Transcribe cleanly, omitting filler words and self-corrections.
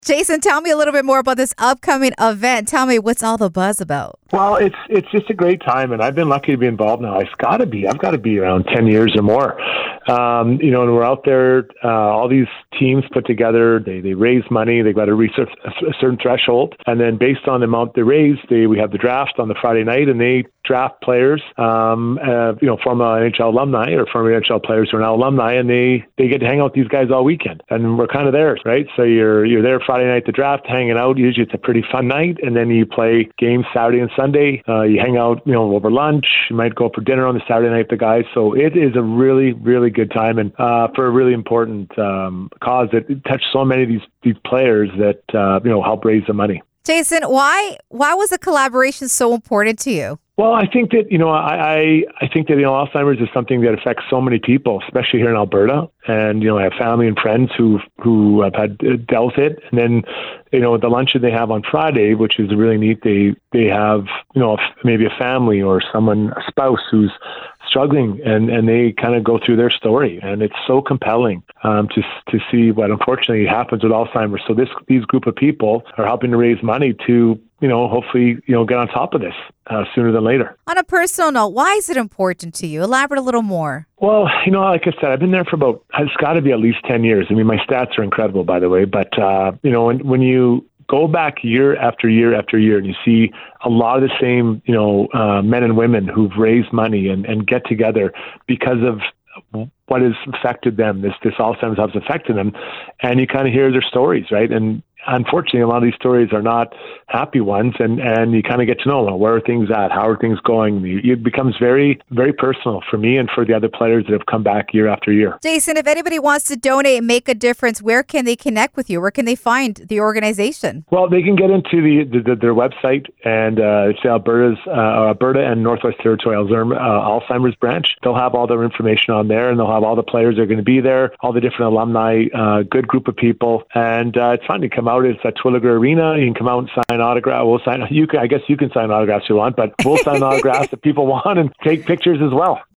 Jason, tell me a little bit more about this upcoming event. Tell me what's all the buzz about. Well, it's just a great time, and I've been lucky to be involved now. I've got to be around 10 years or more. And we're out there, all these teams put together, they raise money, they've got to reach a certain threshold, and then based on the amount they raise, we have the draft on the Friday night, and they draft players, from NHL alumni or former NHL players who are now alumni, and they get to hang out with these guys all weekend. And we're kind of there, right? So you're there Friday night, the draft, hanging out. Usually it's a pretty fun night, and then you play games Saturday and Sunday. You hang out, over lunch. You might go for dinner on the Saturday night with the guys. So it is a really, really good time, and for a really important cause that touched so many of these players that help raise the money. Jason, why was the collaboration so important to you? Well, I think that, I think that, Alzheimer's is something that affects so many people, especially here in Alberta. And, I have family and friends who have had dealt it. And then, the luncheon they have on Friday, which is really neat, they have, maybe a family or a spouse who's struggling, and they kind of go through their story. And it's so compelling to see what unfortunately happens with Alzheimer's. So these group of people are helping to raise money to, hopefully, get on top of this sooner than later. On a personal note, why is it important to you? Elaborate a little more. Well, like I said, I've been there for it's got to be at least 10 years. I mean, my stats are incredible, by the way. But, when you go back year after year after year and you see a lot of the same, men and women who've raised money and get together because of what has affected them, this Alzheimer's has affected them, and you kind of hear their stories, right? And unfortunately, a lot of these stories are not happy ones, and you kind of get to know, well, where are things at? How are things going? It becomes very, very personal for me and for the other players that have come back year after year. Jason, if anybody wants to donate and make a difference, where can they connect with you? Where can they find the organization? Well, they can get into their website, and it's Alberta and Northwest Territory Alzheimer's branch. They'll have all their information on there, and they'll have all the players that are going to be there, all the different alumni, good group of people, and it's fun to come out. It's at Twilliger Arena. You can come out and sign autographs. I guess you can sign autographs if you want, but we'll sign autographs if people want and take pictures as well.